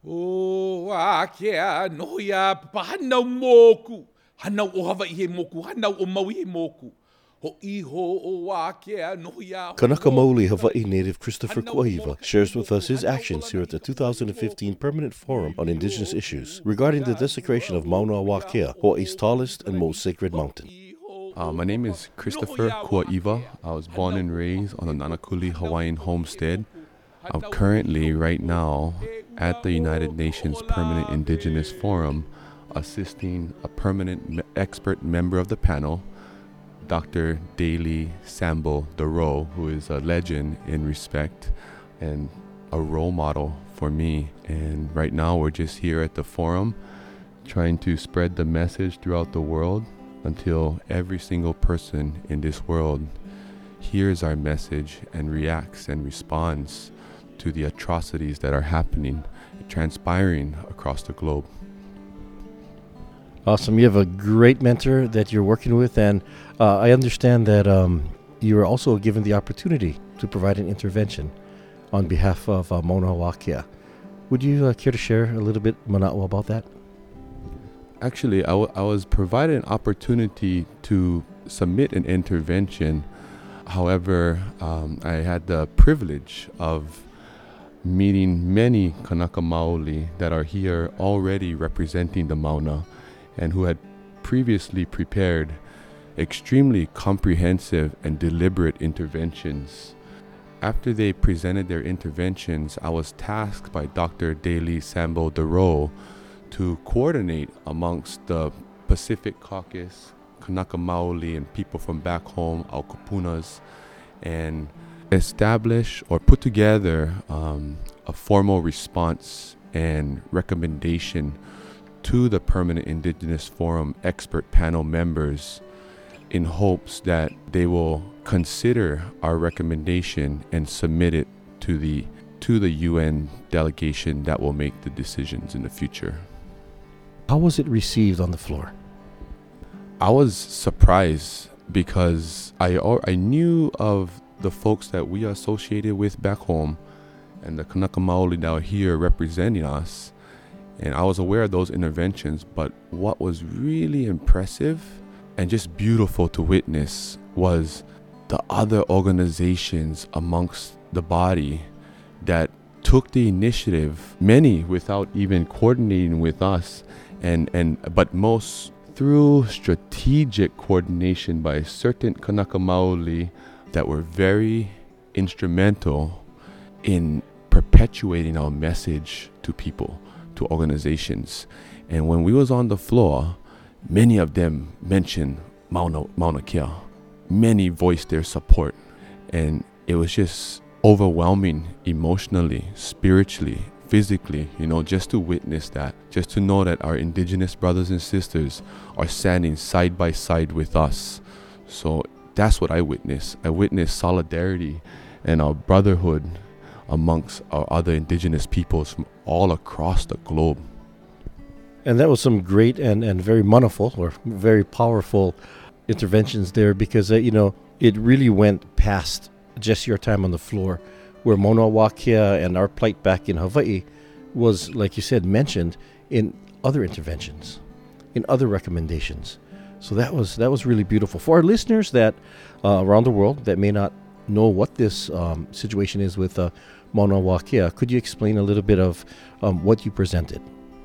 O akea no ia pahanau moku. Hanau o Hawaii he moku, hanau o Maui he moku. Ho iho o akea no ia. Kanaka Maoli Hawaii native Christopher Kuaiva shares with us his actions here at the 2015 Permanent Forum on Indigenous Issues regarding the desecration of Mauna Wakea, Hawaii's tallest and most sacred mountain. My name is Christopher Kuaiva. I was born and raised on the Nanakuli Hawaiian homestead. I'm currently, right now, at the United Nations Permanent Indigenous Forum, assisting a permanent expert member of the panel, Dr. Daly Sambo Doro, who is a legend in respect and a role model for me. And right now we're just here at the forum trying to spread the message throughout the world until every single person in this world hears our message and reacts and responds to the atrocities that are happening, transpiring across the globe. Awesome. You have a great mentor that you're working with, and I understand that you were also given the opportunity to provide an intervention on behalf of Mauna Wakea. Would you care to share a little bit, Mana'o, about that? Actually, I was provided an opportunity to submit an intervention. However, I had the privilege of meeting many Kanaka Maoli that are here already representing the Mauna and who had previously prepared extremely comprehensive and deliberate interventions. After they presented their interventions, I was tasked by Dr. Daly Sambo Doro to coordinate amongst the Pacific Caucus, Kanaka Maoli, and people from back home, Aukapunas, and establish or put together a formal response and recommendation to the Permanent Indigenous Forum expert panel members in hopes that they will consider our recommendation and submit it to the UN delegation that will make the decisions in the future. How was it received on the floor? I was surprised because I knew of the folks that we are associated with back home and the Kanaka Maoli that are here representing us, and I was aware of those interventions, but what was really impressive and just beautiful to witness was the other organizations amongst the body that took the initiative, many without even coordinating with us, but most through strategic coordination by certain Kanaka Maoli that were very instrumental in perpetuating our message to people, to organizations. And when we was on the floor, many of them mentioned Mauna Kea. Many voiced their support, and it was just overwhelming emotionally, spiritually, physically, just to witness that, just to know that our indigenous brothers and sisters are standing side by side with us. So that's what I witnessed. I witnessed solidarity and our brotherhood amongst our other indigenous peoples from all across the globe. And that was some great and very maniful or very powerful interventions there because, it really went past just your time on the floor, where Mauna Wakea and our plight back in Hawaii was, like you said, mentioned in other interventions, in other recommendations. So that was really beautiful. For our listeners that around the world that may not know what this situation is with Mauna Wakea, could you explain a little bit of what you presented?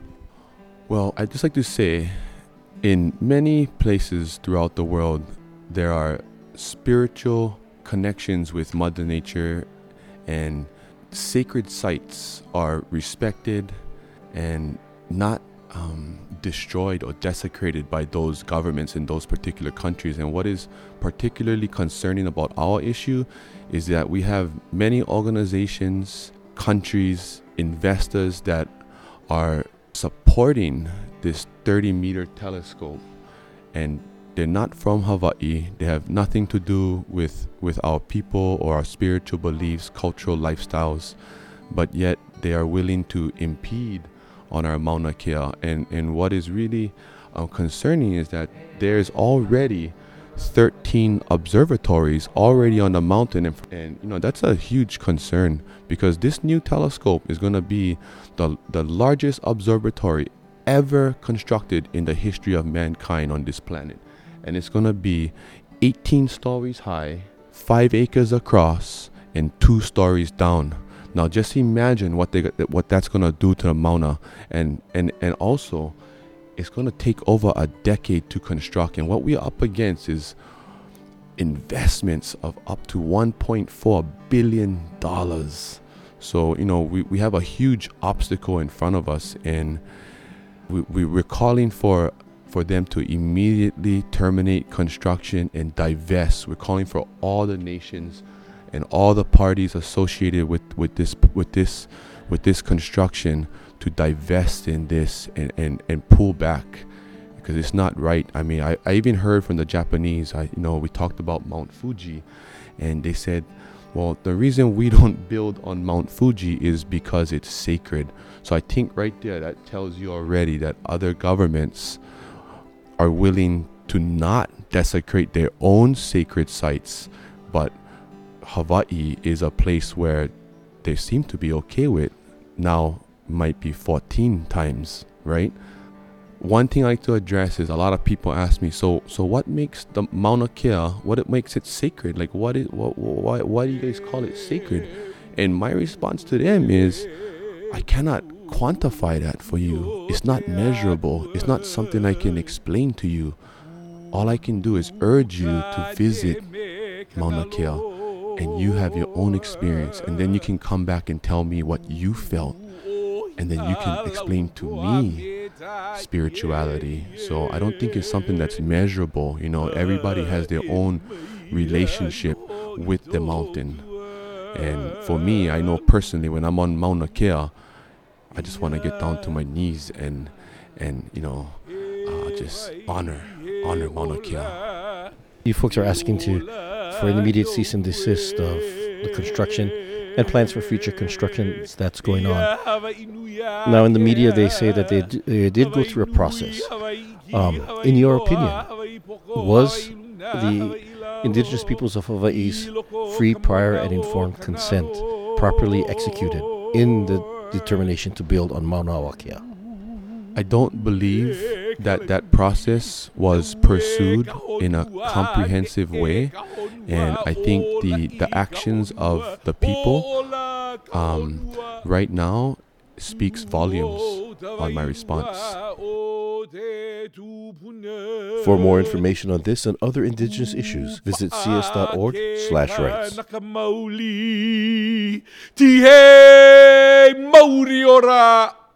Well, I'd just like to say, in many places throughout the world, there are spiritual connections with Mother Nature, and sacred sites are respected and not destroyed or desecrated by those governments in those particular countries. And what is particularly concerning about our issue is that we have many organizations, countries, investors that are supporting this 30-meter telescope, and they're not from Hawaii. They have nothing to do with our people or our spiritual beliefs, cultural lifestyles, but yet they are willing to impede on our Mauna Kea. And what is really concerning is that there's already 13 observatories already on the mountain, and that's a huge concern, because this new telescope is going to be the largest observatory ever constructed in the history of mankind on this planet, and it's going to be 18 stories high, 5 acres across, and 2 stories down. Now just imagine what that's going to do to the Mauna, and also it's going to take over a decade to construct, and what we are up against is investments of up to $1.4 billion. So we have a huge obstacle in front of us, and we're calling for them to immediately terminate construction and divest. We're calling for all the nations and all the parties associated with this construction to divest in this and pull back, because it's not right. I mean, I even heard from the Japanese. We talked about Mount Fuji, and they said, well, the reason we don't build on Mount Fuji is because it's sacred. So I think right there, that tells you already that other governments are willing to not desecrate their own sacred sites, but Hawaii is a place where they seem to be okay with. Now might be 14 times, right? One thing I like to address is, a lot of people ask me, so what makes the Mauna Kea, what makes it sacred? Like, why do you guys call it sacred? And my response to them is, I cannot quantify that for you. It's not measurable. It's not something I can explain to you. All I can do is urge you to visit Mauna Kea, and you have your own experience, and then you can come back and tell me what you felt, and then you can explain to me spirituality. So I don't think it's something that's measurable. Everybody has their own relationship with the mountain, and for me, I know personally, when I'm on Mauna Kea, I just want to get down to my knees and just honor Mauna Kea. You folks are asking for an immediate cease and desist of the construction and plans for future constructions that's going on. Now, in the media, they say that they did go through a process. In your opinion, was the indigenous peoples of Hawaii's free, prior, and informed consent properly executed in the determination to build on Mauna Kea? I don't believe that process was pursued in a comprehensive way, and I think the actions of the people right now speaks volumes on my response. For more information on this and other indigenous issues, visit cs.org/rights.